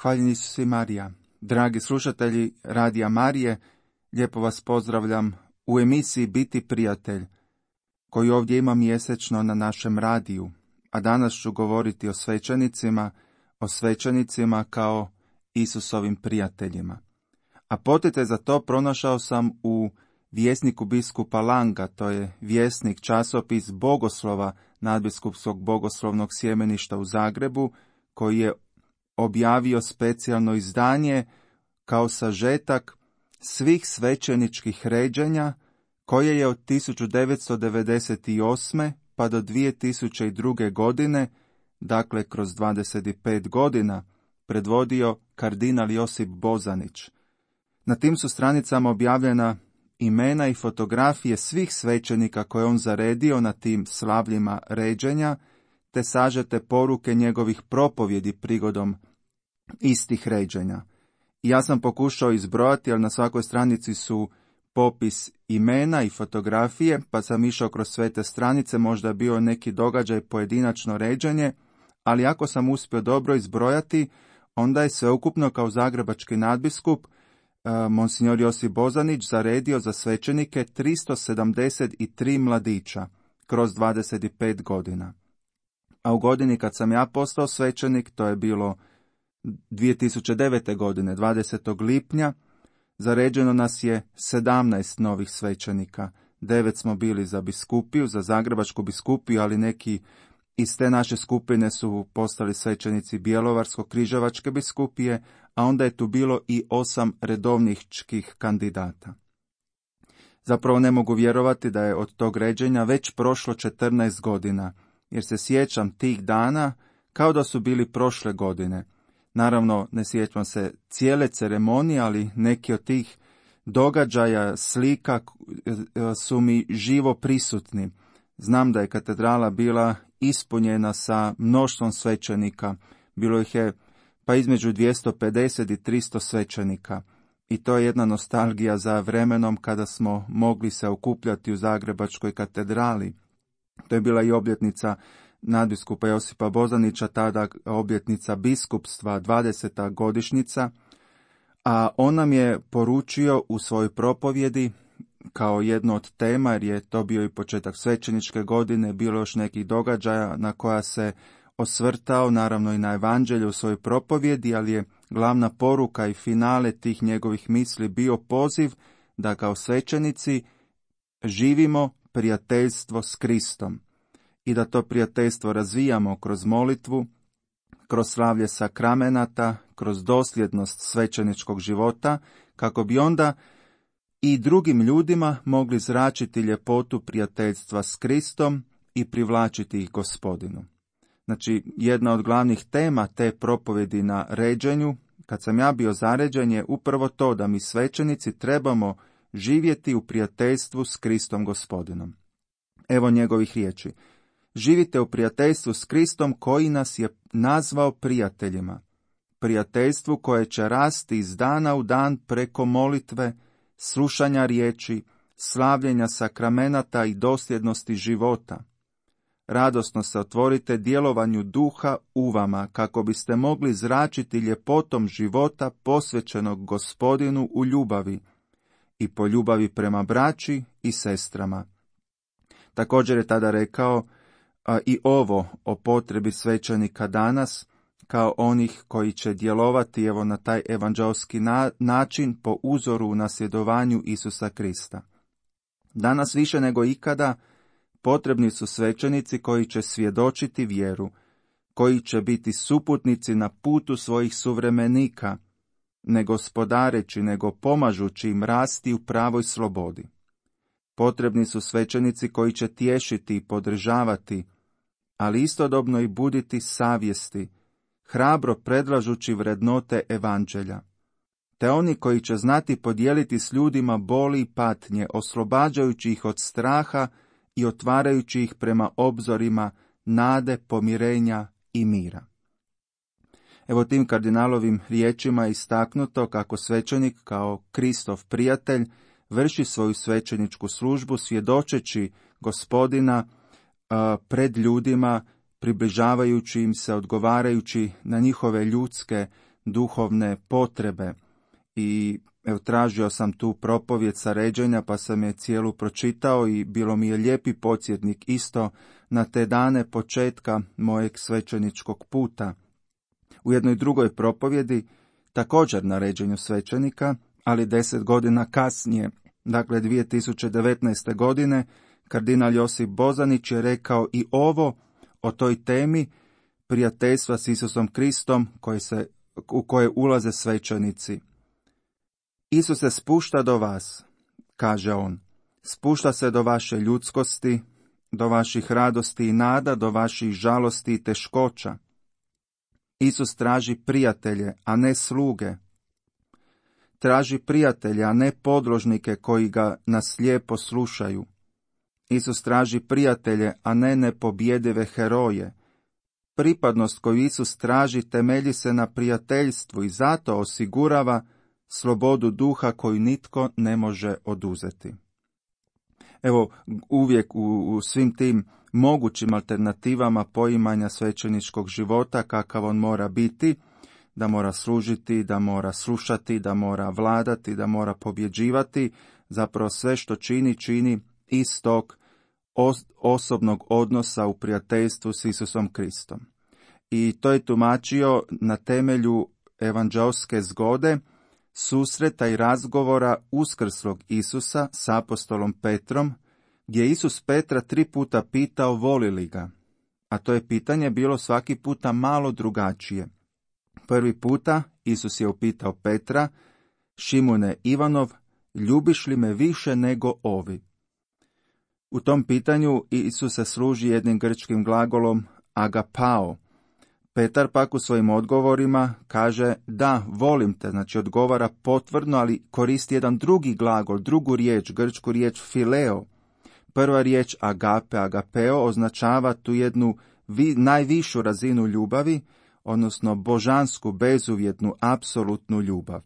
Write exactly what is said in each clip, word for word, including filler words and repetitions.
Hvaljen Isus i Marija. Dragi slušatelji Radija Marije, lijepo vas pozdravljam u emisiji Biti prijatelj, koju ovdje ima mjesečno na našem radiju. A danas ću govoriti o svećenicima, o svećenicima kao Isusovim prijateljima. A poticaj za to pronašao sam u vjesniku biskupa Langa, to je vjesnik, časopis Bogoslova nadbiskupskog bogoslovnog sjemeništa u Zagrebu, koji je objavio specijalno izdanje kao sažetak svih svećeničkih ređenja koje je od tisuću devetsto devedeset osme pa do dvije tisuće druge. godine, dakle kroz dvadeset pet godina, predvodio kardinal Josip Bozanić. Na tim su stranicama objavljena imena i fotografije svih svećenika koje on zaredio na tim slavljima ređenja, te sažete poruke njegovih propovjedi prigodom istih ređenja. I ja sam pokušao izbrojati, ali na svakoj stranici su popis imena i fotografije, pa sam išao kroz sve te stranice, možda je bio neki događaj, pojedinačno ređenje, ali ako sam uspio dobro izbrojati, onda je sveukupno kao zagrebački nadbiskup Monsignor Josip Bozanić zaredio za svećenike tristo sedamdeset tri mladića kroz dvadeset pet godina. A u godini kad sam ja postao svećenik, to je bilo dvije tisuće devete. godine, dvadesetog lipnja, zaređeno nas je sedamnaest novih svećenika. Devet smo bili za biskupiju, za zagrebačku biskupiju, ali neki iz te naše skupine su postali svećenici Bjelovarsko-križevačke biskupije, a onda je tu bilo i osam redovničkih kandidata. Zapravo ne mogu vjerovati da je od tog ređenja već prošlo četrnaest godina, jer se sjećam tih dana kao da su bili prošle godine. Naravno, ne sjećam se cijele ceremonije, ali neki od tih događaja, slika su mi živo prisutni. Znam da je katedrala bila ispunjena sa mnoštvom svećenika. Bilo ih je pa između dvjesto pedeset i tristo svećenika. I to je jedna nostalgija za vremenom kada smo mogli se okupljati u Zagrebačkoj katedrali. To je bila i obljetnica nadbiskupa Josipa Bozanića, tada obljetnica biskupstva, dvadeseta godišnjica, a on nam je poručio u svojoj propovjedi kao jedno od tema, jer je to bio i početak svećeničke godine, bilo još nekih događaja na koja se osvrtao, naravno i na evanđelje u svojoj propovjedi, ali je glavna poruka i finale tih njegovih misli bio poziv da kao svećenici živimo prijateljstvo s Kristom i da to prijateljstvo razvijamo kroz molitvu, kroz slavlje sakramenata, kroz dosljednost svećeničkog života, kako bi onda i drugim ljudima mogli zračiti ljepotu prijateljstva s Kristom i privlačiti ih Gospodinu. Znači, jedna od glavnih tema te propovjedi na ređenju, kad sam ja bio zaređen, je upravo to da mi svećenici trebamo živjeti u prijateljstvu s Kristom Gospodinom. Evo njegovih riječi. Živite u prijateljstvu s Kristom koji nas je nazvao prijateljima. Prijateljstvu koje će rasti iz dana u dan preko molitve, slušanja riječi, slavljenja sakramenata i dosljednosti života. Radosno se otvorite djelovanju duha u vama, kako biste mogli zračiti ljepotom života posvećenog Gospodinu u ljubavi i po ljubavi prema braći i sestrama. Također je tada rekao a, i ovo o potrebi svećenika danas, kao onih koji će djelovati evo na taj evanđelski na, način po uzoru u nasljedovanju Isusa Krista. Danas više nego ikada potrebni su svećenici koji će svjedočiti vjeru, koji će biti suputnici na putu svojih suvremenika, ne gospodareći, nego pomažući im rasti u pravoj slobodi. Potrebni su svećenici koji će tješiti i podržavati, ali istodobno i buditi savjesti, hrabro predlažući vrednote evanđelja. Te oni koji će znati podijeliti s ljudima boli i patnje, oslobađajući ih od straha i otvarajući ih prema obzorima nade, pomirenja i mira. Evo tim kardinalovim riječima je istaknuto kako svećenik kao Kristov prijatelj vrši svoju svećeničku službu svjedočeći Gospodina a, pred ljudima, približavajući im se, odgovarajući na njihove ljudske duhovne potrebe. I evo, tražio sam tu propovijed sa ređenja, pa sam je cijelu pročitao i bilo mi je lijepi podsjetnik isto na te dane početka mojeg svećeničkog puta. U jednoj drugoj propovjedi, također na ređenju svećenika, ali deset godina kasnije, dakle dvije tisuće devetnaeste. godine, kardinal Josip Bozanić je rekao i ovo o toj temi prijateljstva s Isusom Kristom koji se, u koje ulaze svećenici. Isus se spušta do vas, kaže on, spušta se do vaše ljudskosti, do vaših radosti i nada, do vaših žalosti i teškoća. Isus traži prijatelje, a ne sluge. Traži prijatelje, a ne podložnike koji ga naslijepo slušaju. Isus traži prijatelje, a ne nepobjedive heroje. Pripadnost koju Isus traži temelji se na prijateljstvu i zato osigurava slobodu duha koju nitko ne može oduzeti. Evo, uvijek u, u svim tim mogućim alternativama poimanja svećeničkog života, kakav on mora biti, da mora služiti, da mora slušati, da mora vladati, da mora pobjeđivati, zapravo sve što čini, čini iz tog os- osobnog odnosa u prijateljstvu s Isusom Kristom. I to je tumačio na temelju evanđeoske zgode, susreta i razgovora uskrslog Isusa s apostolom Petrom, gdje je Isus Petra tri puta pitao voli li ga, a to je pitanje bilo svaki puta malo drugačije. Prvi puta Isus je upitao Petra, Šimune Ivanov, ljubiš li me više nego ovi? U tom pitanju Isus se služi jednim grčkim glagolom agapao. Petar pak u svojim odgovorima kaže da, volim te, znači odgovara potvrdno, ali koristi jedan drugi glagol, drugu riječ, grčku riječ fileo. Prva riječ agape, agapeo, označava tu jednu vi, najvišu razinu ljubavi, odnosno božansku, bezuvjetnu, apsolutnu ljubav.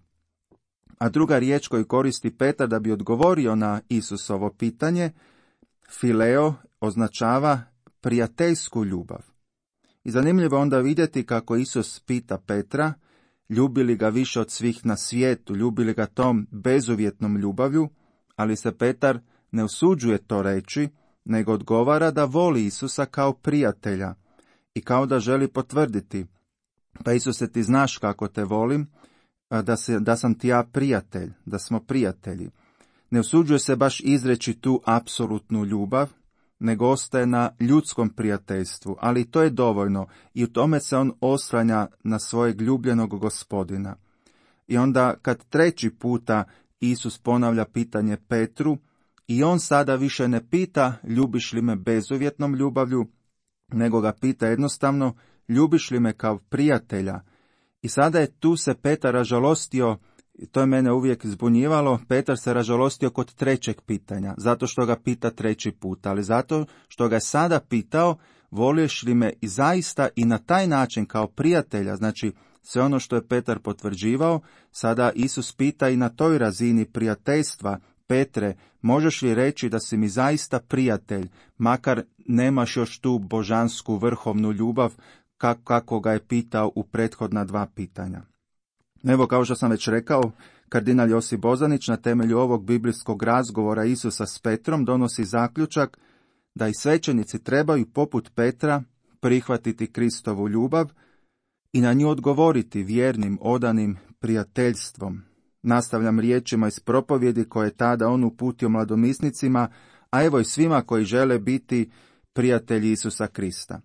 A druga riječ koju koristi Petar da bi odgovorio na Isusovo pitanje, fileo, označava prijateljsku ljubav. I zanimljivo onda vidjeti kako Isus pita Petra, ljubi li ga više od svih na svijetu, ljubi li ga tom bezuvjetnom ljubavlju, ali se Petar ne usuđuje to reći, nego odgovara da voli Isusa kao prijatelja i kao da želi potvrditi, pa Isuse, ti znaš kako te volim, da, se, da sam ti ja prijatelj, da smo prijatelji. Ne usuđuje se baš izreći tu apsolutnu ljubav, nego ostaje na ljudskom prijateljstvu, ali to je dovoljno i u tome se on oslanja na svojeg ljubljenog Gospodina. I onda kad treći puta Isus ponavlja pitanje Petru, i on sada više ne pita ljubiš li me bezuvjetnom ljubavlju, nego ga pita jednostavno ljubiš li me kao prijatelja. I sada je tu se Petar ražalostio, i to je mene uvijek zbunjivalo, Petar se ražalostio kod trećeg pitanja, zato što ga pita treći put, ali zato što ga je sada pitao, voliš li me i zaista i na taj način kao prijatelja, znači sve ono što je Petar potvrđivao, sada Isus pita i na toj razini prijateljstva, Petre, možeš li reći da si mi zaista prijatelj, makar nemaš još tu božansku vrhovnu ljubav, kako ga je pitao u prethodna dva pitanja. Evo, kao što sam već rekao, kardinal Josip Bozanić na temelju ovog biblijskog razgovora Isusa s Petrom donosi zaključak da i svećenici trebaju poput Petra prihvatiti Kristovu ljubav i na nju odgovoriti vjernim, odanim prijateljstvom. Nastavljam riječima iz propovjedi koje je tada on uputio mladomisnicima, a evo i svima koji žele biti prijatelji Isusa Krista.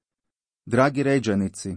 Dragi ređanici,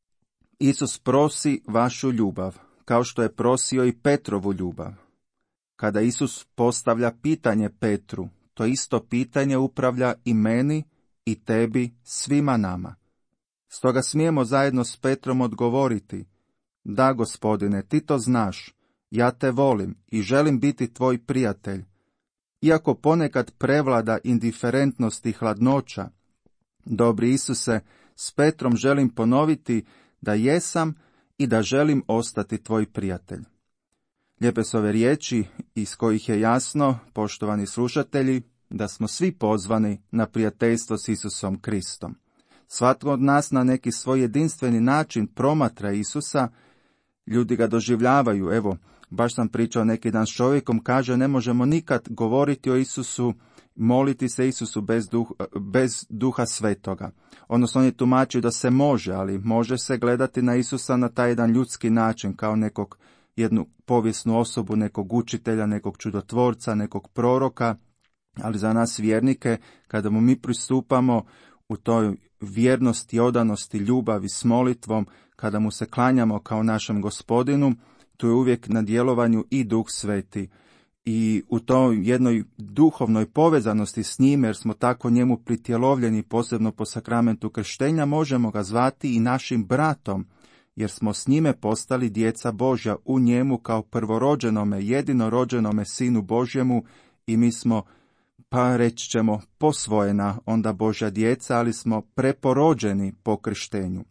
Isus prosi vašu ljubav, kao što je prosio i Petrovu ljubav. Kada Isus postavlja pitanje Petru, to isto pitanje upravlja i meni, i tebi, svima nama. Stoga smijemo zajedno s Petrom odgovoriti, da, Gospodine, ti to znaš, ja te volim i želim biti tvoj prijatelj. Iako ponekad prevlada indiferentnost i hladnoća, dobri Isuse, s Petrom želim ponoviti da jesam i da želim ostati tvoj prijatelj. Lijepe su ove riječi iz kojih je jasno, poštovani slušatelji, da smo svi pozvani na prijateljstvo s Isusom Kristom. Svatko od nas na neki svoj jedinstveni način promatra Isusa, ljudi ga doživljavaju. Evo, baš sam pričao neki dan s čovjekom, kaže ne možemo nikad govoriti o Isusu, moliti se Isusu bez, duh, bez duha svetoga. Odnosno, oni tumačuju da se može, ali može se gledati na Isusa na taj jedan ljudski način, kao nekog, jednu povijesnu osobu, nekog učitelja, nekog čudotvorca, nekog proroka, ali za nas vjernike, kada mu mi pristupamo u toj vjernosti, odanosti, ljubavi s molitvom, kada mu se klanjamo kao našem Gospodinu, tu je uvijek na djelovanju i Duh Sveti. I u toj jednoj duhovnoj povezanosti s njim, jer smo tako njemu pritjelovljeni, posebno po sakramentu krštenja, možemo ga zvati i našim bratom, jer smo s njime postali djeca Božja u njemu kao prvorođenome, jedinorođenome Sinu Božjemu i mi smo, pa reći ćemo, posvojena onda Božja djeca, ali smo preporođeni po krštenju.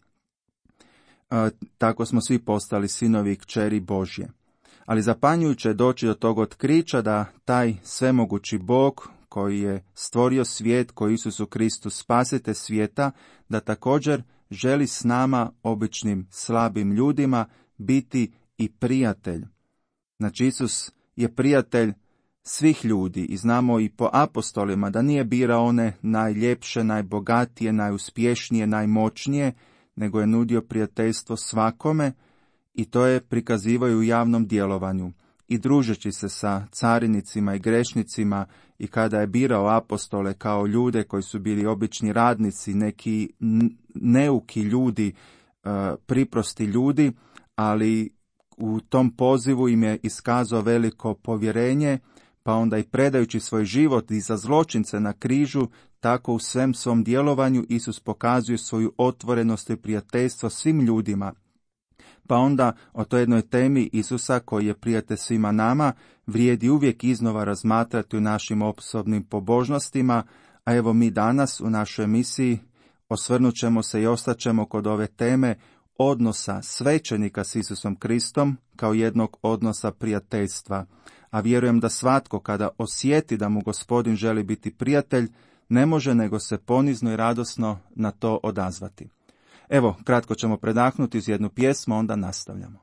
E, tako smo svi postali sinovi i kćeri Božje. Ali zapanjujuće je doći do tog otkrića da taj svemogući Bog koji je stvorio svijet, koji Isusu Kristu spasitelj svijeta, da također želi s nama, običnim slabim ljudima, biti i prijatelj. Znači Isus je prijatelj svih ljudi i znamo i po apostolima da nije birao one najljepše, najbogatije, najuspješnije, najmoćnije, nego je nudio prijateljstvo svakome i to je prikazivaju u javnom djelovanju. I družeći se sa carinicima i grešnicima i kada je birao apostole kao ljude koji su bili obični radnici, neki neuki ljudi, priprosti ljudi, ali u tom pozivu im je iskazao veliko povjerenje, pa onda i predajući svoj život i za zločince na križu, tako u svem svom djelovanju Isus pokazuje svoju otvorenost i prijateljstvo svim ljudima. Pa onda o toj jednoj temi Isusa koji je prijatelj svima nama vrijedi uvijek iznova razmatrati u našim osobnim pobožnostima, a evo mi danas u našoj emisiji osvrnut ćemo se i ostaćemo kod ove teme odnosa svećenika s Isusom Kristom kao jednog odnosa prijateljstva. A vjerujem da svatko kada osjeti da mu Gospodin želi biti prijatelj, ne može nego se ponizno i radosno na to odazvati. Evo, kratko ćemo predahnuti uz jednu pjesmu, onda nastavljamo.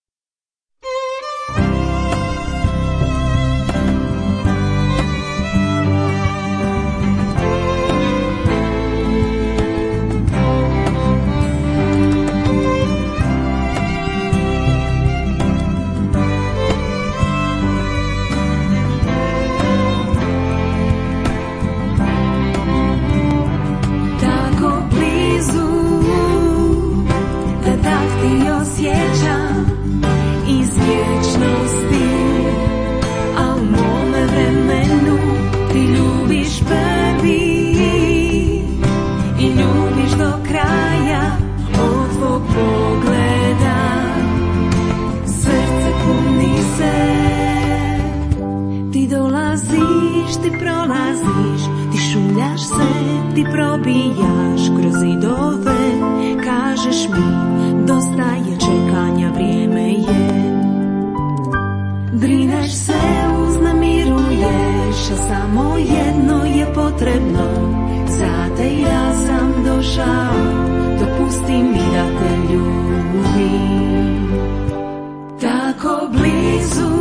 Ti prolaziš, ti šuljaš se, ti probijaš kroz zidove, kažeš mi, dosta je čekanja, vrijeme je. Brineš se, uznemiruješ, a samo jedno je potrebno, za te ja sam došao, dopusti mi da te ljubim. Tako blizu,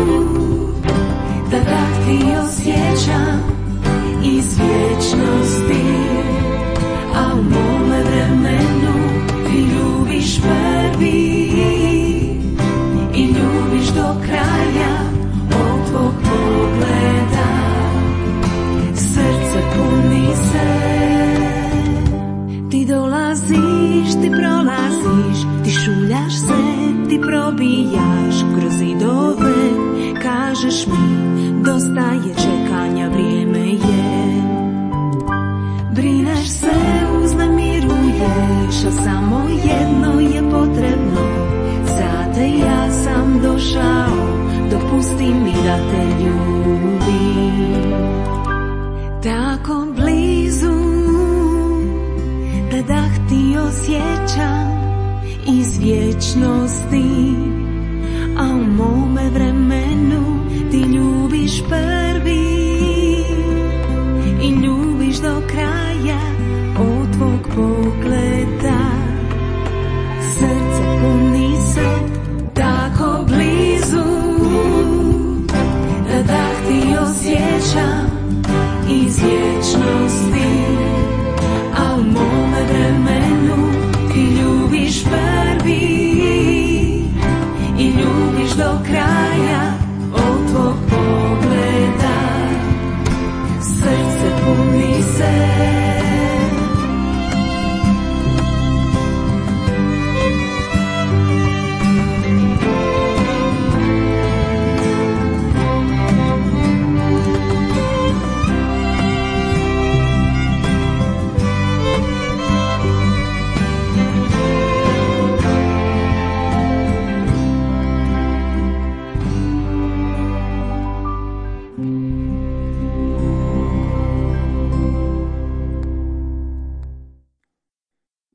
da dah ti osjećam iz vječnosti, a u mome vremenu ti ljubiš prvi i ljubiš do kraja od tvog pogleda. Srce puni se, ti dolaziš, ti prolaziš, ti šuljaš se, ti probijaš kroz zidove, kažeš mi, dosta je čekanja, vrijeme je. Brineš se, uznemiruješ, a samo jedno je potrebno, za te ja sam došao, dopusti mi da te ljubim. Tako blizu, da dah ti osjećam iz vječnosti, a u mome vremenu ti ljubiš prvi i ljubiš do kraja od tvog pogleda. Srce puni se,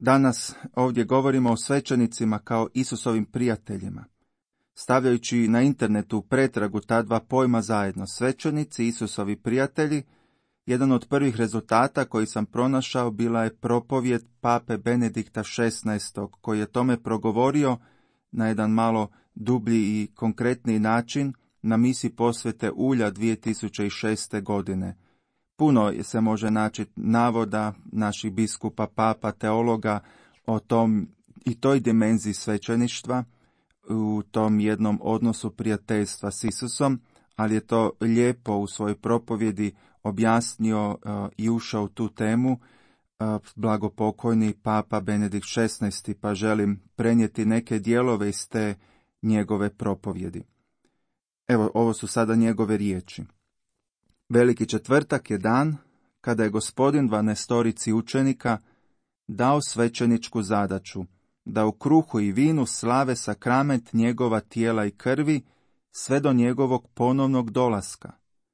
Danas ovdje govorimo o svećenicima kao Isusovim prijateljima. Stavljajući na internetu u pretragu ta dva pojma zajedno, svećenici i Isusovi prijatelji, jedan od prvih rezultata koji sam pronašao bila je propovijed pape Benedikta šesnaestog, koji je tome progovorio na jedan malo dublji i konkretniji način na misi posvete ulja dvije tisuće šeste. godine. Puno se može naći navoda naših biskupa, papa, teologa o tom i toj dimenziji svećeništva, u tom jednom odnosu prijateljstva s Isusom, ali je to lijepo u svojoj propovjedi objasnio uh, i ušao u tu temu uh, blagopokojni papa Benedikt šesnaesti, pa želim prenijeti neke dijelove iz te njegove propovjedi. Evo, ovo su sada njegove riječi. Veliki četvrtak je dan kada je Gospodin dvanaestorici učenika dao svećeničku zadaću, da u kruhu i vinu slave sakrament njegova tijela i krvi sve do njegovog ponovnog dolaska.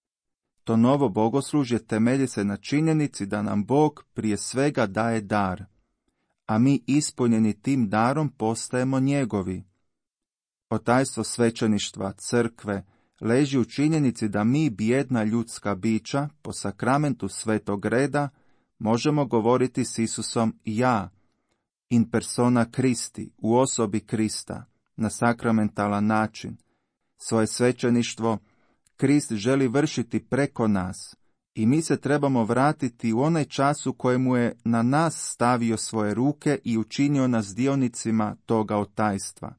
To novo bogoslužje temelji se na činjenici da nam Bog prije svega daje dar, a mi ispunjeni tim darom postajemo njegovi. Otajstvo svećeništva, crkve, leži u činjenici da mi, bijedna ljudska bića, po sakramentu svetog reda, možemo govoriti s Isusom ja, in persona Christi, u osobi Krista, na sakramentalan način. Svoje svećeništvo Krist želi vršiti preko nas i mi se trebamo vratiti u onaj čas u kojemu je na nas stavio svoje ruke i učinio nas dionicima toga otajstva.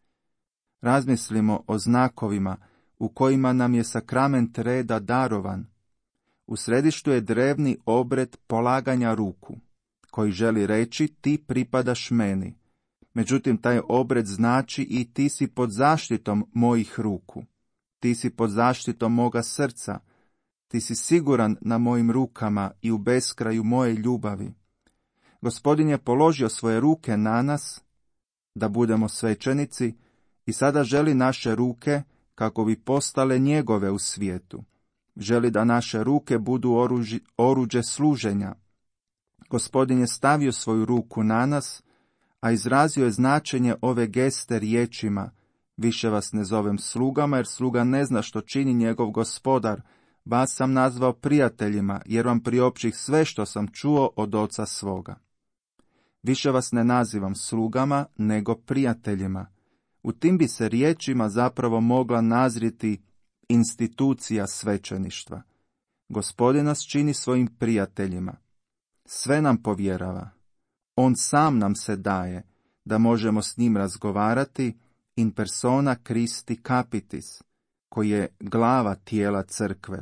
Razmislimo o znakovima u kojima nam je sakrament reda darovan. U središtu je drevni obred polaganja ruku, koji želi reći ti pripadaš meni. Međutim, taj obred znači i ti si pod zaštitom mojih ruku. Ti si pod zaštitom moga srca. Ti si siguran na mojim rukama i u beskraju moje ljubavi. Gospodin je položio svoje ruke na nas, da budemo svećenici, i sada želi naše ruke kako bi postale njegove u svijetu. Želi da naše ruke budu oruži, oruđe služenja. Gospodin je stavio svoju ruku na nas, a izrazio je značenje ove geste riječima: više vas ne zovem slugama, jer sluga ne zna što čini njegov gospodar. Vas sam nazvao prijateljima, jer vam priopćih sve što sam čuo od oca svoga. Više vas ne nazivam slugama, nego prijateljima. U tim bi se riječima zapravo mogla nazriti institucija svećeništva. Gospodin nas čini svojim prijateljima. Sve nam povjerava. On sam nam se daje, da možemo s njim razgovarati in persona Christi capitis, koji je glava tijela crkve.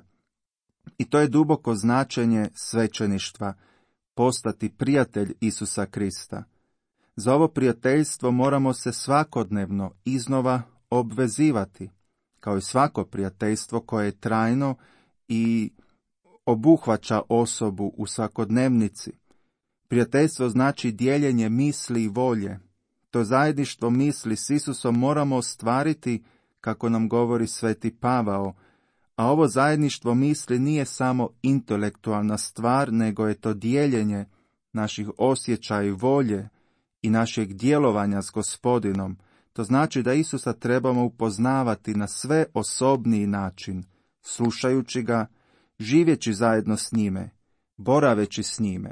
I to je duboko značenje svećeništva, postati prijatelj Isusa Krista. Za ovo prijateljstvo moramo se svakodnevno iznova obvezivati, kao i svako prijateljstvo koje je trajno i obuhvaća osobu u svakodnevnici. Prijateljstvo znači dijeljenje misli i volje. To zajedništvo misli s Isusom moramo ostvariti, kako nam govori sveti Pavao, a ovo zajedništvo misli nije samo intelektualna stvar, nego je to dijeljenje naših osjećaja i volje i našeg djelovanja s Gospodinom. To znači da Isusa trebamo upoznavati na sve osobniji način, slušajući ga, živjeći zajedno s njime, boraveći s njime.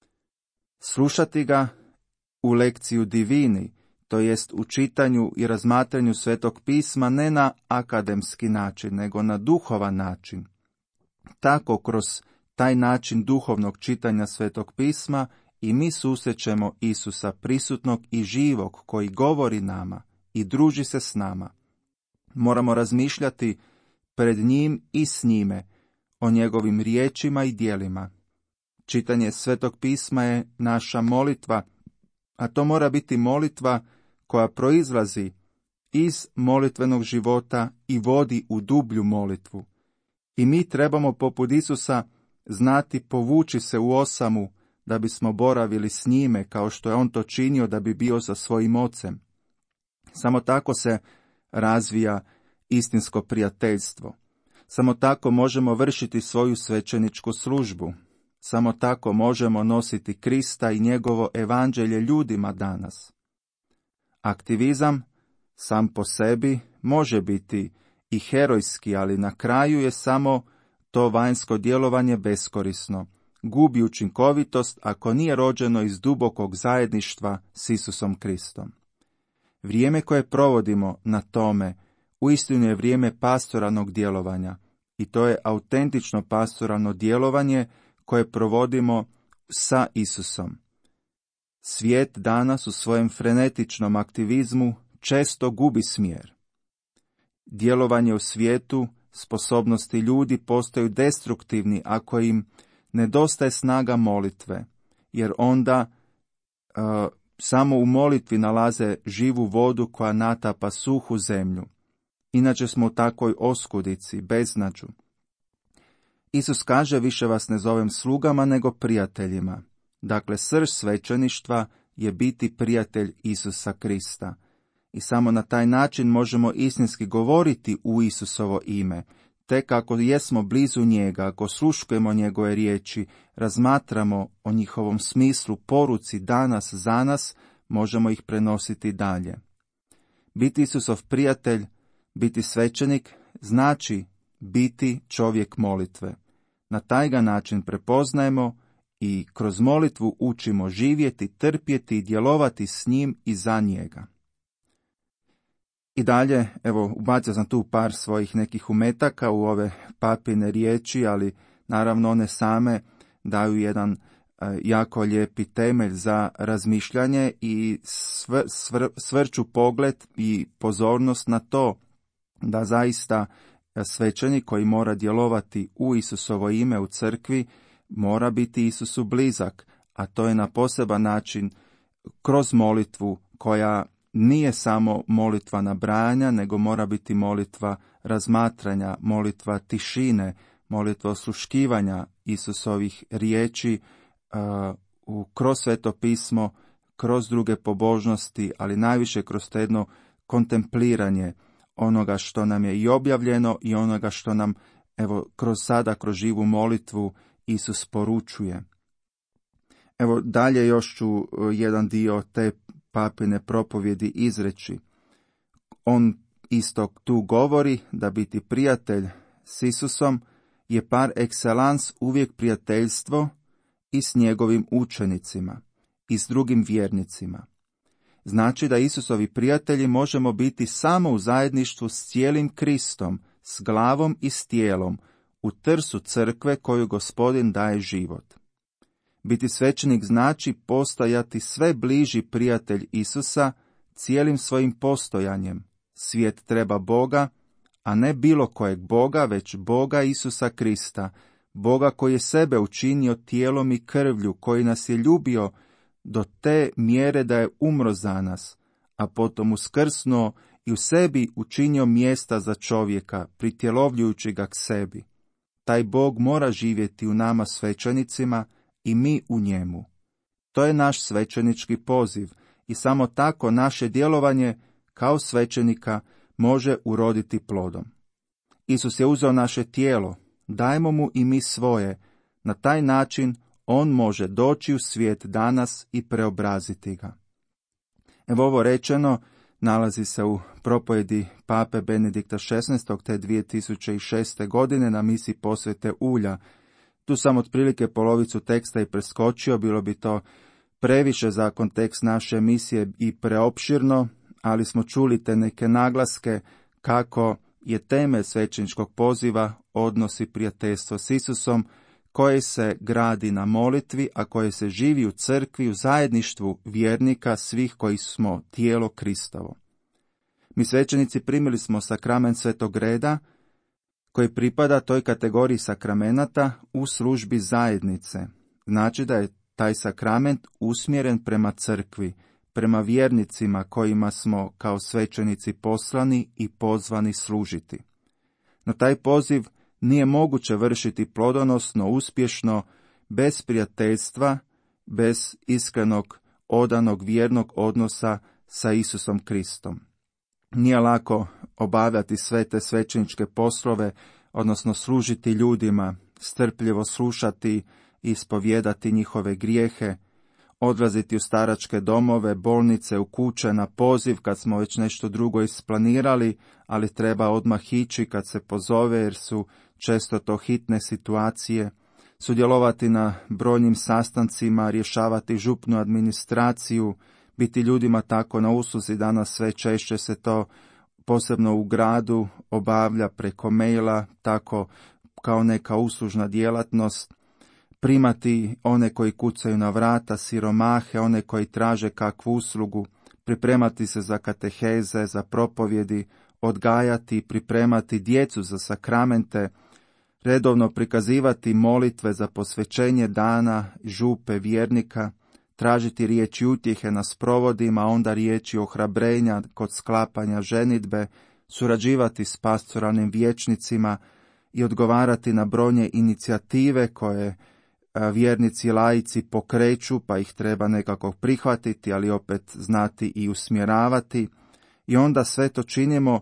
Slušati ga u lekciju divini, to jest u čitanju i razmatranju Svetog pisma ne na akademski način, nego na duhovan način. Tako kroz taj način duhovnog čitanja Svetog pisma i mi susrećemo Isusa prisutnog i živog, koji govori nama i druži se s nama. Moramo razmišljati pred njim i s njime o njegovim riječima i djelima. Čitanje Svetog pisma je naša molitva, a to mora biti molitva koja proizlazi iz molitvenog života i vodi u dublju molitvu. I mi trebamo poput Isusa znati povući se u osamu da bismo boravili s njime, kao što je on to činio da bi bio sa svojim ocem. Samo tako se razvija istinsko prijateljstvo. Samo tako možemo vršiti svoju svećeničku službu. Samo tako možemo nositi Krista i njegovo evanđelje ljudima danas. Aktivizam sam po sebi može biti i herojski, ali na kraju je samo to vanjsko djelovanje beskorisno. Gubi učinkovitost ako nije rođeno iz dubokog zajedništva s Isusom Kristom. Vrijeme koje provodimo na tome uistinu je vrijeme pastoralnog djelovanja i to je autentično pastoralno djelovanje koje provodimo sa Isusom. Svijet danas u svojem frenetičnom aktivizmu često gubi smjer. Djelovanje u svijetu, sposobnosti ljudi postaju destruktivni ako im nedostaje snaga molitve, jer onda uh, samo u molitvi nalaze živu vodu koja natapa suhu zemlju. Inače smo u takvoj oskudici, beznađu. Isus kaže, više vas ne zovem slugama nego prijateljima. Dakle, srž svećeništva je biti prijatelj Isusa Krista. I samo na taj način možemo istinski govoriti u Isusovo ime. Tek ako jesmo blizu njega, ako sluškujemo njegove riječi, razmatramo o njihovom smislu, poruci danas za nas, možemo ih prenositi dalje. Biti Isusov prijatelj, biti svećenik, znači biti čovjek molitve. Na taj ga način prepoznajemo i kroz molitvu učimo živjeti, trpjeti i djelovati s njim i za njega. I dalje, evo, ubacio sam tu par svojih nekih umetaka u ove papine riječi, ali naravno one same daju jedan e, jako lijepi temelj za razmišljanje i svr, svr, svrću pogled i pozornost na to da zaista svećenik koji mora djelovati u Isusovo ime u crkvi mora biti Isusu blizak, a to je na poseban način kroz molitvu koja nije samo molitva nabrajanja, nego mora biti molitva razmatranja, molitva tišine, molitva osluškivanja Isusovih riječi uh, kroz Sveto pismo, kroz druge pobožnosti, ali najviše kroz to jedno kontempliranje onoga što nam je i objavljeno i onoga što nam, evo, kroz sada, kroz živu molitvu Isus poručuje. Evo, dalje još ću jedan dio te papine propovjedi izreći. On isto tu govori da biti prijatelj s Isusom je par excellence uvijek prijateljstvo i s njegovim učenicima i s drugim vjernicima. Znači da Isusovi prijatelji možemo biti samo u zajedništvu s cijelim Kristom, s glavom i s tijelom, u trsu crkve koju Gospodin daje život. Biti svećenik znači postajati sve bliži prijatelj Isusa cijelim svojim postojanjem. Svijet treba Boga, a ne bilo kojeg Boga, već Boga Isusa Krista, Boga koji je sebe učinio tijelom i krvlju, koji nas je ljubio do te mjere da je umro za nas, a potom uskrsnuo i u sebi učinio mjesta za čovjeka, pritjelovljujući ga k sebi. Taj Bog mora živjeti u nama svećenicima i mi u njemu. To je naš svećenički poziv i samo tako naše djelovanje kao svećenika može uroditi plodom. Isus je uzeo naše tijelo, dajmo mu i mi svoje. Na taj način on može doći u svijet danas i preobraziti ga. Evo ovo rečeno nalazi se u propovjedi Pape Benedikta šesnaestog te dvije tisuće šeste. godine na misi posvete ulja. Tu sam otprilike polovicu teksta i preskočio, bilo bi to previše za kontekst naše misije i preopširno, ali smo čuli te neke naglaske kako je temelj svećeničkog poziva odnosi prijateljstvo s Isusom, koje se gradi na molitvi, a koje se živi u crkvi, u zajedništvu vjernika svih koji smo tijelo Kristovo. Mi svećenici primili smo sakrament Svetog reda, koji pripada toj kategoriji sakramenata u službi zajednice. Znači da je taj sakrament usmjeren prema crkvi, prema vjernicima kojima smo kao svećenici poslani i pozvani služiti. No taj poziv nije moguće vršiti plodonosno, uspješno, bez prijateljstva, bez iskrenog, odanog, vjernog odnosa sa Isusom Kristom. Nije lako obavljati sve te svećeničke poslove, odnosno služiti ljudima, strpljivo slušati i ispovijedati njihove grijehe, odlaziti u staračke domove, bolnice, u kuće na poziv kad smo već nešto drugo isplanirali, ali treba odmah ići kad se pozove jer su često to hitne situacije, sudjelovati na brojnim sastancima, rješavati župnu administraciju, biti ljudima tako na usluzi. Danas sve češće se to posebno u gradu obavlja preko maila, tako kao neka uslužna djelatnost, primati one koji kucaju na vrata, siromahe, one koji traže kakvu uslugu, pripremati se za kateheze, za propovjedi, odgajati, pripremati djecu za sakramente, redovno prikazivati molitve za posvećenje dana, župe, vjernika, tražiti riječi utjehe na sprovodima, onda riječi ohrabrenja kod sklapanja ženidbe, surađivati s pastoralnim vijećnicima i odgovarati na brojne inicijative koje vjernici laici pokreću, pa ih treba nekako prihvatiti, ali opet znati i usmjeravati. I onda sve to činimo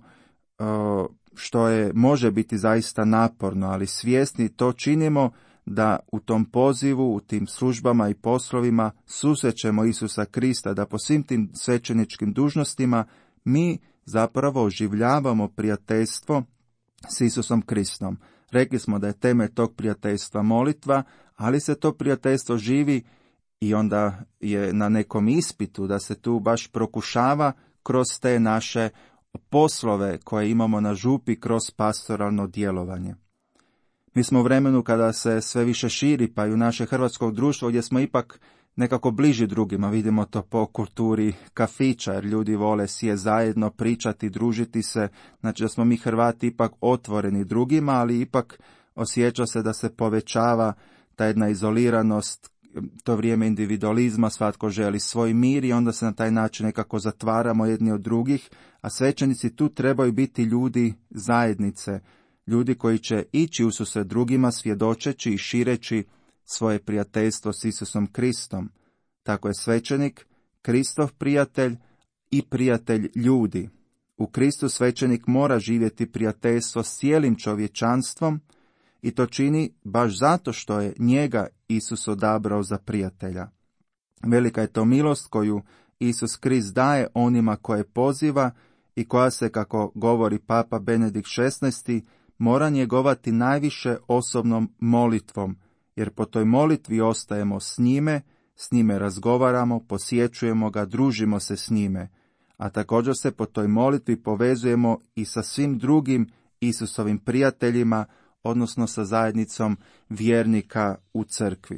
što je, može biti zaista naporno, ali svjesni to činimo da u tom pozivu, u tim službama i poslovima susrećemo Isusa Krista, da po svim tim svećeničkim dužnostima mi zapravo oživljavamo prijateljstvo s Isusom Kristom. Rekli smo da je temelj tog prijateljstva molitva, ali se to prijateljstvo živi i onda je na nekom ispitu da se tu baš prokušava kroz te naše poslove koje imamo na župi, kroz pastoralno djelovanje. Mi smo u vremenu kada se sve više širi, pa i u naše hrvatsko društvo, gdje smo ipak nekako bliži drugima. Vidimo to po kulturi kafića, jer ljudi vole sjesti zajedno, pričati, družiti se. Znači da smo mi Hrvati ipak otvoreni drugima, ali ipak osjeća se da se povećava ta jedna izoliranost, to vrijeme individualizma, svatko želi svoj mir i onda se na taj način nekako zatvaramo jedni od drugih, a svećenici tu trebaju biti ljudi zajednice, ljudi koji će ići ususret drugima svjedočeći i šireći svoje prijateljstvo s Isusom Kristom. Tako je svećenik Kristov prijatelj i prijatelj ljudi. U Kristu svećenik mora živjeti prijateljstvo s cijelim čovječanstvom i to čini baš zato što je njega Isus odabrao za prijatelja. Velika je to milost koju Isus Krist daje onima koje poziva i koja se, kako govori Papa Benedikt šesnaesti, mora njegovati najviše osobnom molitvom, jer po toj molitvi ostajemo s njime, s njime razgovaramo, posjećujemo ga, družimo se s njime, a također se po toj molitvi povezujemo i sa svim drugim Isusovim prijateljima, odnosno sa zajednicom vjernika u crkvi.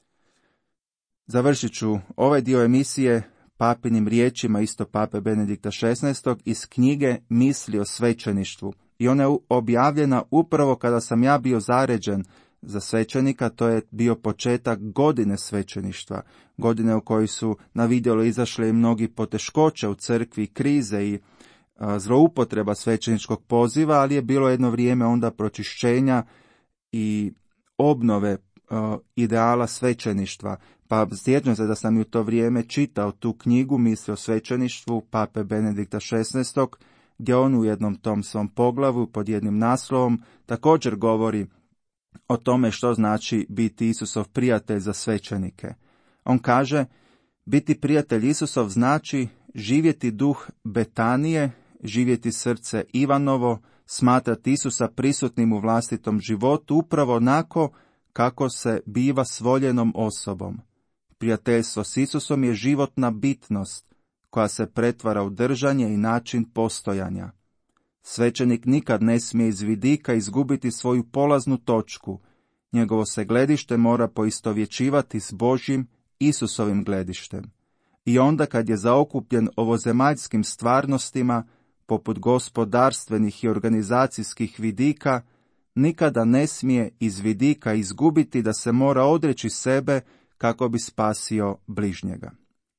Završit ću ovaj dio emisije papinim riječima isto Pape Benedikta šesnaestog iz knjige Misli o svećeništvu. I ona je objavljena upravo kada sam ja bio zaređen za svećenika, to je bio početak godine svećeništva, godine u kojoj su na vidjelo izašle i mnogi poteškoće u crkvi, krize i a, zloupotreba svećeničkog poziva, ali je bilo jedno vrijeme onda pročišćenja i obnove a, ideala svećeništva. Pa sjećam se da sam i u to vrijeme čitao tu knjigu Misli o svećeništvu Pape Benedikta šesnaestog, gdje on u jednom tom svom poglavu pod jednim naslovom također govori o tome što znači biti Isusov prijatelj za svećenike. On kaže, biti prijatelj Isusov znači živjeti duh Betanije, živjeti srce Ivanovo, smatrati Isusa prisutnim u vlastitom životu upravo onako kako se biva s voljenom osobom. Prijateljstvo s Isusom je životna bitnost koja se pretvara u držanje i način postojanja. Svećenik nikad ne smije iz vidika izgubiti svoju polaznu točku. Njegovo se gledište mora poistovjećivati s Božjim Isusovim gledištem. I onda kad je zaokupljen ovozemaljskim stvarnostima, poput gospodarstvenih i organizacijskih vidika, nikada ne smije iz vidika izgubiti da se mora odreći sebe kako bi spasio bližnjega.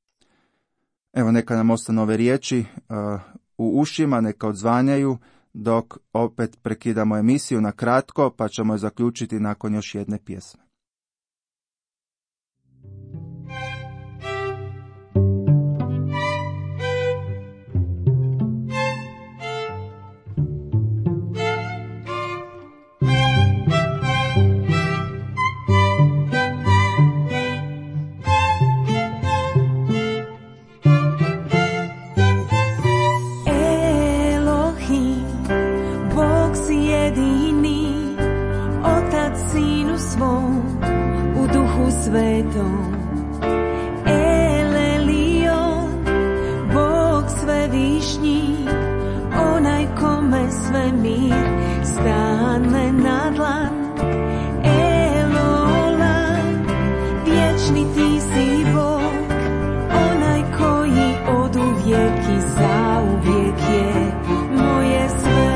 Evo, neka nam ostanu ove riječi uh, u ušima, neka odzvanjaju, dok opet prekidamo emisiju na kratko, pa ćemo je zaključiti nakon još jedne pjesme. svom u duhu svetom. Elelion, Bog svevišnji, onaj kome svemir stane na dlan. Elola, vječni ti si Bog, onaj koji oduvijek i zauvijek je moje sve.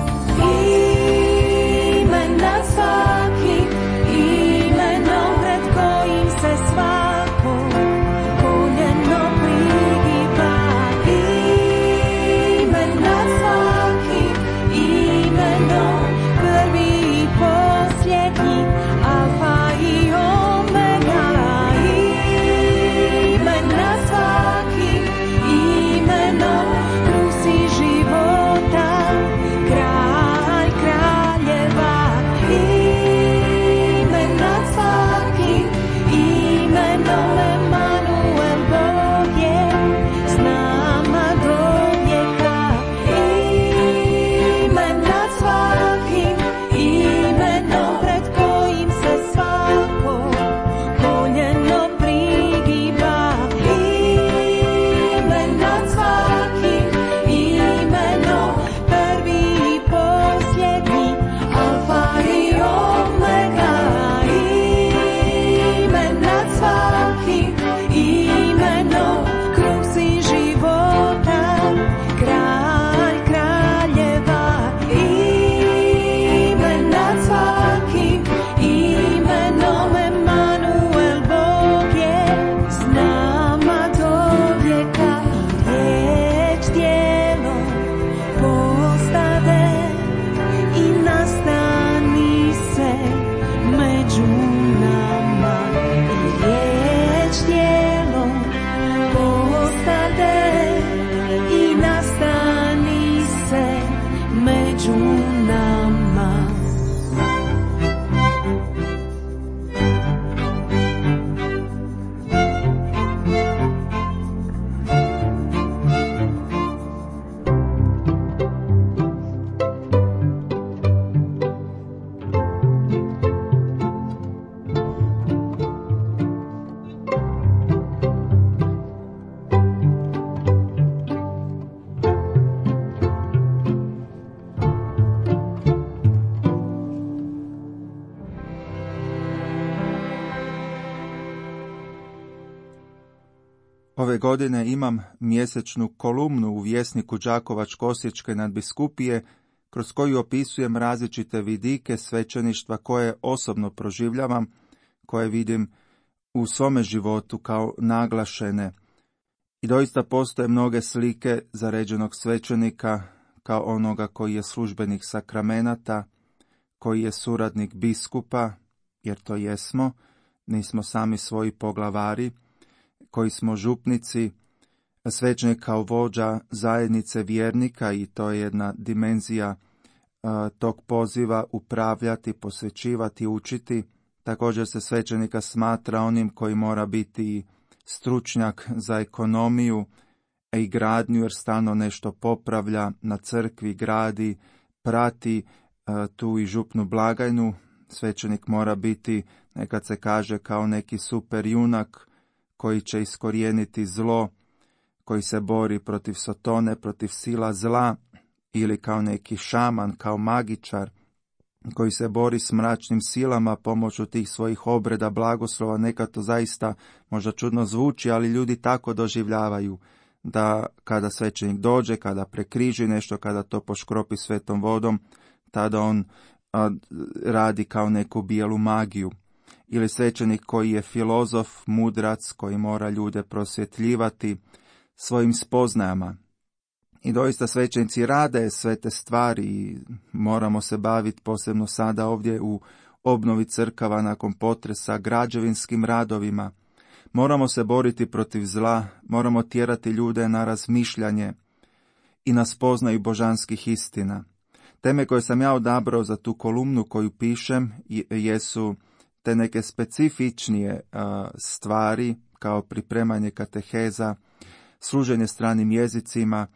Pred Ove godine imam mjesečnu kolumnu u Vjesniku Đakovačko-osječke nadbiskupije, kroz koju opisujem različite vidike svećeništva koje osobno proživljavam, koje vidim u svome životu kao naglašene. I doista postoje mnoge slike zaređenog svećenika kao onoga koji je službenik sakramenata, koji je suradnik biskupa, jer to jesmo, nismo sami svoji poglavari, koji smo župnici, svećenik kao vođa zajednice vjernika, i to je jedna dimenzija a, tog poziva upravljati, posvećivati, učiti. Također se svećenika smatra onim koji mora biti stručnjak za ekonomiju i gradnju, jer stalno nešto popravlja na crkvi, gradi, prati a, tu i župnu blagajnu. Svećenik mora biti, nekad se kaže, kao neki super junak koji će iskorijeniti zlo, koji se bori protiv Sotone, protiv sila zla, ili kao neki šaman, kao magičar, koji se bori s mračnim silama pomoću tih svojih obreda, blagoslova. Nekad to zaista možda čudno zvuči, ali ljudi tako doživljavaju, da kada svećenik dođe, kada prekriži nešto, kada to poškropi svetom vodom, tada on a, radi kao neku bijelu magiju. Ili svećenik koji je filozof, mudrac, koji mora ljude prosvjetljivati svojim spoznajama. I doista svećenici rade sve te stvari i moramo se baviti, posebno sada ovdje u obnovi crkava nakon potresa, građevinskim radovima. Moramo se boriti protiv zla, moramo tjerati ljude na razmišljanje i na spoznaju božanskih istina. Teme koje sam ja odabrao za tu kolumnu koju pišem jesu te neke specifičnije a, stvari, kao pripremanje kateheza, služenje stranim jezicima,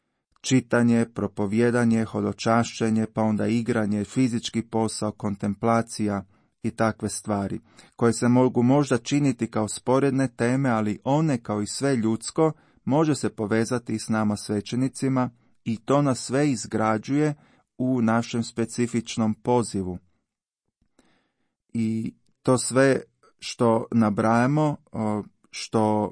čitanje, propovjedanje, hodočašćenje, pa onda igranje, fizički posao, kontemplacija i takve stvari, koje se mogu možda činiti kao sporedne teme, ali one, kao i sve ljudsko, može se povezati s nama svećenicima i to nas sve izgrađuje u našem specifičnom pozivu. I to sve što nabrajamo, što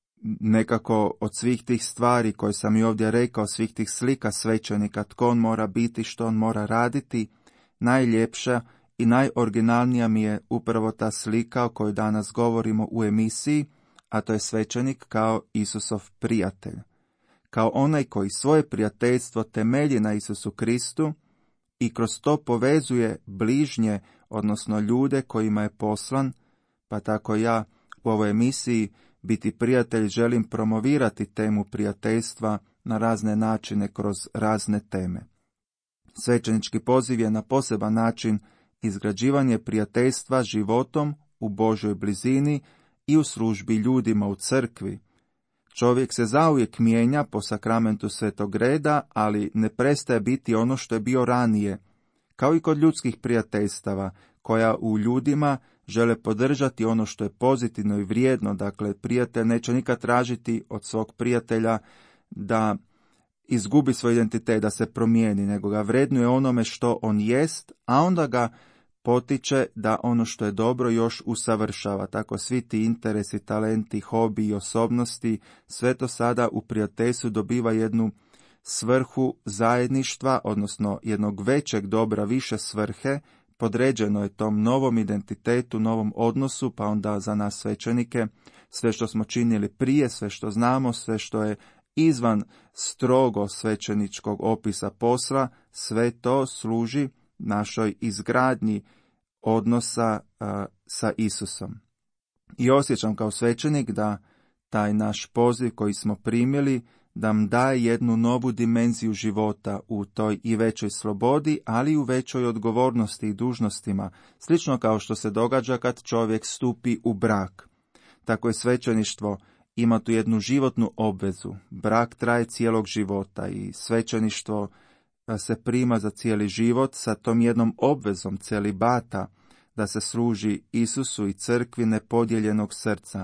nekako od svih tih stvari koje sam i ovdje rekao, svih tih slika svećenika, tko on mora biti, što on mora raditi, najljepša i najoriginalnija mi je upravo ta slika o kojoj danas govorimo u emisiji, a to je svećenik kao Isusov prijatelj. Kao onaj koji svoje prijateljstvo temelji na Isusu Kristu i kroz to povezuje bližnje, odnosno ljude kojima je poslan, pa tako ja u ovoj emisiji Biti prijatelj želim promovirati temu prijateljstva na razne načine kroz razne teme. Svećenički poziv je na poseban način izgrađivanje prijateljstva životom u Božoj blizini i u službi ljudima u crkvi. Čovjek se zauvijek mijenja po sakramentu Svetog reda, ali ne prestaje biti ono što je bio ranije, kao i kod ljudskih prijateljstava, koja u ljudima žele podržati ono što je pozitivno i vrijedno. Dakle, prijatelj neće nikad tražiti od svog prijatelja da izgubi svoj identitet, da se promijeni, nego ga vrednuje onome što on jest, a onda ga potiče da ono što je dobro još usavršava. Tako svi ti interesi, talenti, hobi i osobnosti, sve to sada u prijateljstvu dobiva jednu svrhu zajedništva, odnosno jednog većeg dobra, više svrhe, podređeno je tom novom identitetu, novom odnosu, pa onda za nas svećenike sve što smo činili prije, sve što znamo, sve što je izvan strogo svećeničkog opisa posla, sve to služi našoj izgradnji odnosa a, sa Isusom. I osjećam kao svećenik da taj naš poziv koji smo primili nam daje jednu novu dimenziju života u toj i većoj slobodi, ali i u većoj odgovornosti i dužnostima, slično kao što se događa kad čovjek stupi u brak. Tako je svećeništvo ima tu jednu životnu obvezu. Brak traje cijelog života i svećeništvo se prima za cijeli život sa tom jednom obvezom celibata, da se služi Isusu i crkvi nepodijeljenog srca.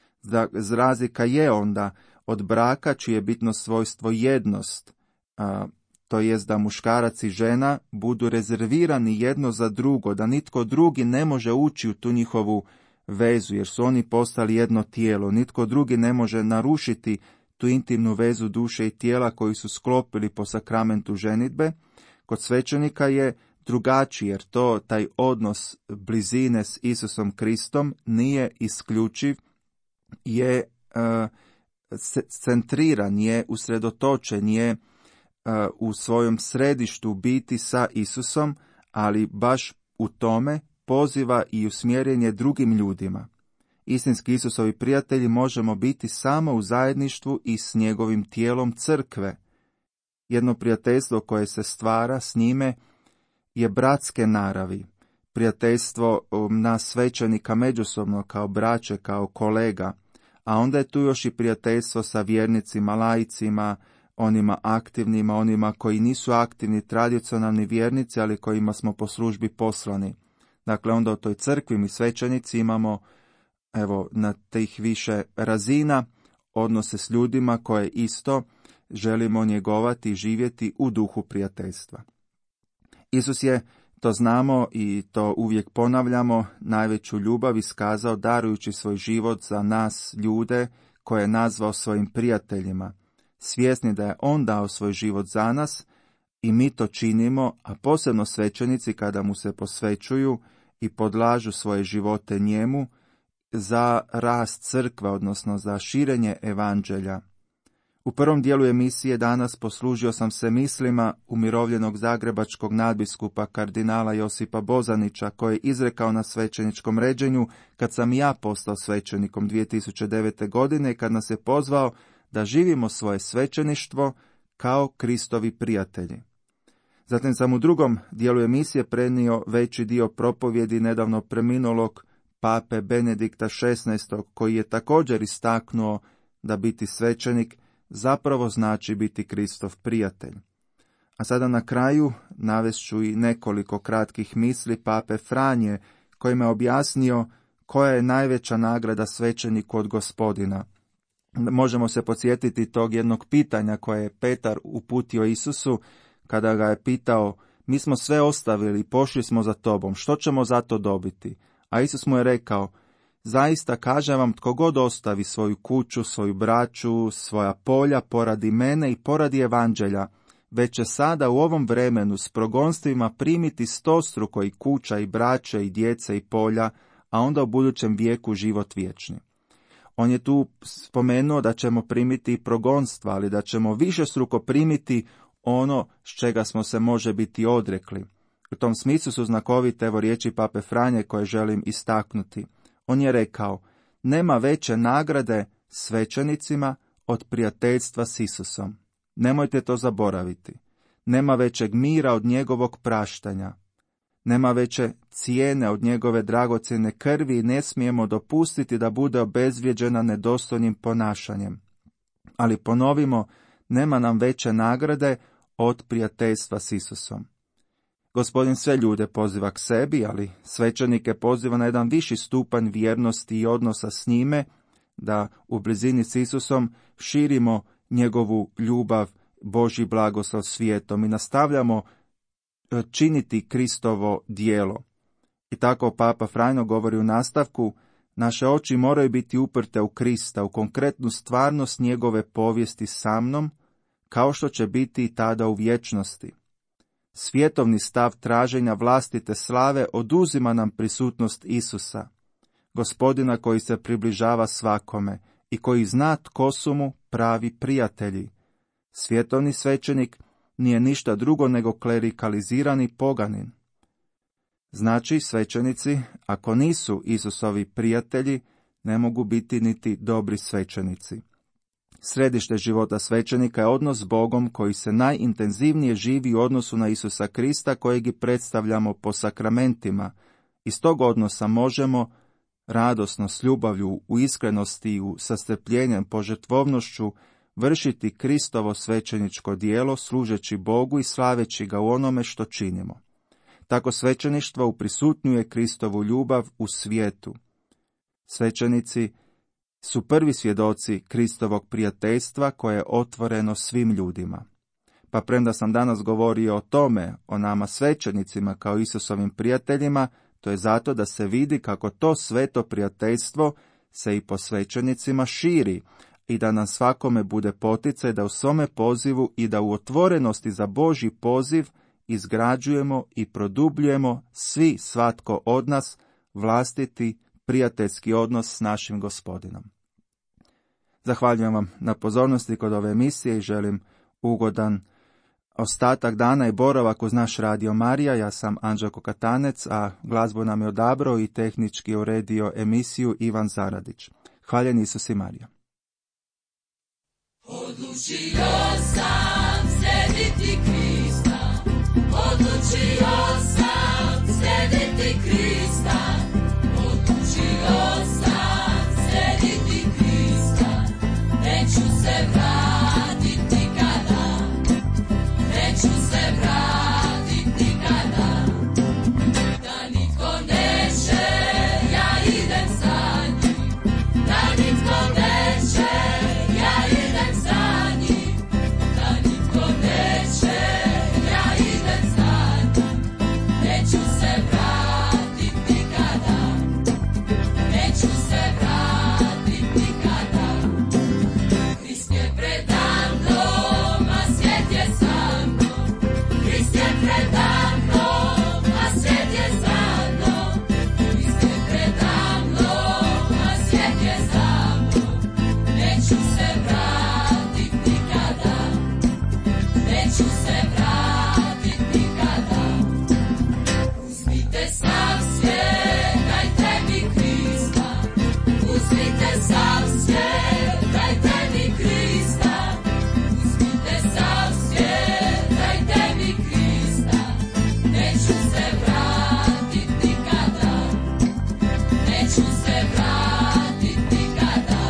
Razlika je onda od braka čije je bitno svojstvo jednost, a, to jest da muškarac i žena budu rezervirani jedno za drugo, da nitko drugi ne može ući u tu njihovu vezu, jer su oni postali jedno tijelo. Nitko drugi ne može narušiti tu intimnu vezu duše i tijela koju su sklopili po sakramentu ženidbe. Kod svećenika je drugačiji, jer to, taj odnos blizine s Isusom Kristom nije isključiv, je uh, centriran, je usredotočen, je uh, u svojom središtu biti sa Isusom, ali baš u tome poziva i usmjeren je drugim ljudima. Istinski Isusovi prijatelji možemo biti samo u zajedništvu i s njegovim tijelom crkve. Jedno prijateljstvo koje se stvara s njime je bratske naravi. Prijateljstvo nas svećenika međusobno kao braće, kao kolega, a onda je tu još i prijateljstvo sa vjernicima, laicima, onima aktivnima, onima koji nisu aktivni, tradicionalni vjernici, ali kojima smo po službi poslani. Dakle, onda u toj crkvi mi svećenici imamo, evo, na tih više razina odnose s ljudima koje isto želimo njegovati i živjeti u duhu prijateljstva. Isus je, to znamo i to uvijek ponavljamo, najveću ljubav iskazao darujući svoj život za nas ljude koje je nazvao svojim prijateljima. Svjesni da je on dao svoj život za nas i mi to činimo, a posebno svećenici kada mu se posvećuju i podlažu svoje živote njemu za rast crkve, odnosno za širenje evanđelja. U prvom dijelu emisije danas poslužio sam se mislima umirovljenog zagrebačkog nadbiskupa kardinala Josipa Bozanića, koji je izrekao na svećeničkom ređenju kad sam ja postao svećenikom dvije tisuće devete. godine i kad nas je pozvao da živimo svoje svećeništvo kao Kristovi prijatelji. Zatim sam u drugom dijelu emisije prenio veći dio propovjedi nedavno preminulog pape Benedikta šesnaestog. koji je također istaknuo da biti svećenik zapravo znači biti Kristov prijatelj. A sada na kraju navest ću i nekoliko kratkih misli pape Franje, kojima je objasnio koja je najveća nagrada svećeniku od Gospodina. Možemo se podsjetiti tog jednog pitanja koje je Petar uputio Isusu kada ga je pitao: mi smo sve ostavili i pošli smo za tobom, što ćemo za to dobiti? A Isus mu je rekao: zaista kažem vam, tko god ostavi svoju kuću, svoju braću, svoja polja poradi mene i poradi evanđelja, već će sada u ovom vremenu s progonstvima primiti stostruko i kuća i braće i djece i polja, a onda u budućem vijeku život vječni. On je tu spomenuo da ćemo primiti i progonstva, ali da ćemo višestruko primiti ono s čega smo se može biti odrekli. U tom smislu su znakovite evo riječi pape Franje koje želim istaknuti. On je rekao: nema veće nagrade svećenicima od prijateljstva s Isusom. Nemojte to zaboraviti. Nema većeg mira od njegovog praštanja. Nema veće cijene od njegove dragocjene krvi i ne smijemo dopustiti da bude obezvrijeđena nedostojnim ponašanjem. Ali ponovimo, nema nam veće nagrade od prijateljstva s Isusom. Gospodin sve ljude poziva k sebi, ali svećenike poziva na jedan viši stupanj vjernosti i odnosa s njime, da u blizini s Isusom širimo njegovu ljubav, Božji blagoslov svijetom i nastavljamo činiti Kristovo djelo. I tako Papa Franjo govori u nastavku: naše oči moraju biti uprte u Krista, u konkretnu stvarnost njegove povijesti sa mnom, kao što će biti i tada u vječnosti. Svjetovni stav traženja vlastite slave oduzima nam prisutnost Isusa, Gospodina koji se približava svakome i koji zna tko su mu pravi prijatelji. Svjetovni svećenik nije ništa drugo nego klerikalizirani poganin. Znači, svećenici, ako nisu Isusovi prijatelji, ne mogu biti niti dobri svećenici. Središte života svećenika je odnos s Bogom koji se najintenzivnije živi u odnosu na Isusa Krista kojeg i predstavljamo po sakramentima. Iz tog odnosa možemo radosno, s ljubavlju, u iskrenosti i u sastrpljenjem, požrtvovnošću vršiti Kristovo svećeničko djelo, služeći Bogu i slaveći ga u onome što činimo. Tako svećeništvo uprisutnjuje Kristovu ljubav u svijetu. Svećenici su prvi svjedoci Kristovog prijateljstva koje je otvoreno svim ljudima. Pa premda sam danas govorio o tome, o nama svećenicima kao Isusovim prijateljima, to je zato da se vidi kako to sveto prijateljstvo se i po svećenicima širi i da nam svakome bude poticaj da u svome pozivu i da u otvorenosti za Božji poziv izgrađujemo i produbljujemo svi, svatko od nas, vlastiti prijateljski odnos s našim Gospodinom. Zahvaljujem vam na pozornosti kod ove emisije i želim ugodan ostatak dana i boravak uz naš Radio Marija. Ja sam Anđelko Katanec, a glazbu nam je odabrao i tehnički uredio emisiju Ivan Zaradić. Hvaljen Isus i Marija. Odlučio sam slijediti Krista, odlučio sam slijediti Krista, odlučio sam slijediti Krista, neću se vratiti nikada, neću se vratiti nikada, da nitko neće, ja idem za njim, da nitko neće, ja idem za njim, da nitko neće, ja idem za njim, neću se vratiti nikada, neću se vratiti nikada. Krist je preda mnom, a svijet je za mnom, Krist je preda mnom, a svijet je za mnom, Krist je preda mnom, a svijet je za mnom, neću se vratiti nikada, neću se vratiti nikada. Uzmite sav svijet, dajte mi Krista, uzmite sav svijet, dajte mi Krista, uzmite sav svijet, dajte mi Krista, neću se vratiti nikada, neću se vratiti nikada.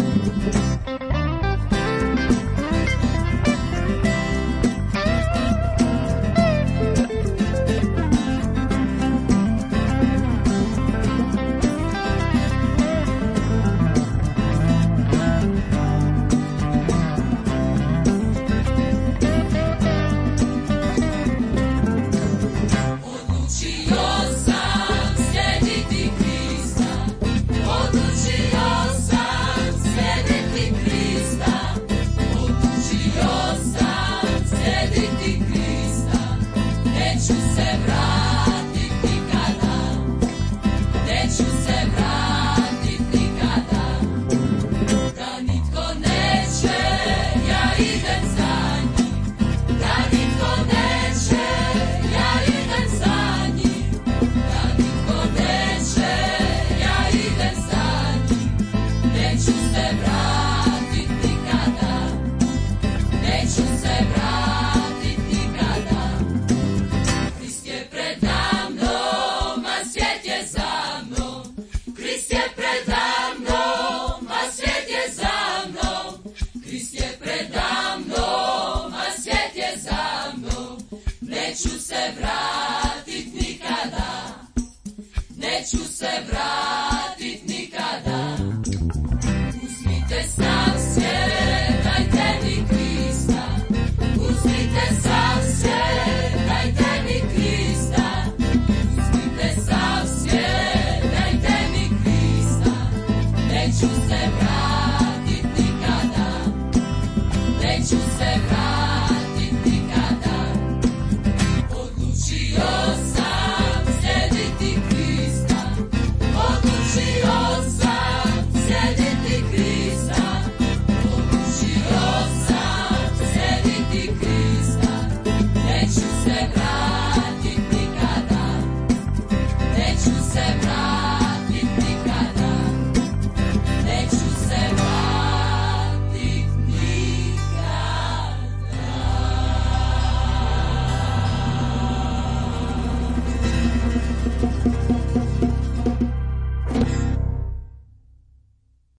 Odlučio sam slijediti Krista, odlučio sam slijediti Krista, odlučio sam slijediti Krista, neću se vratiti nikada, neću se vratiti nikada, da nitko neće, ja idem za njim, da nitko neće, ja idem za njim, da nitko neće, ja idem za njim, neću se vratiti nikada, neću se vratiti nikada. Krist je preda mnom, a svijet je za mnom, Krist je preda mnom, a svijet je za mnom, Krist je preda mnom, a svijet je za mnom, neću se vratiti nikada, neću se vratiti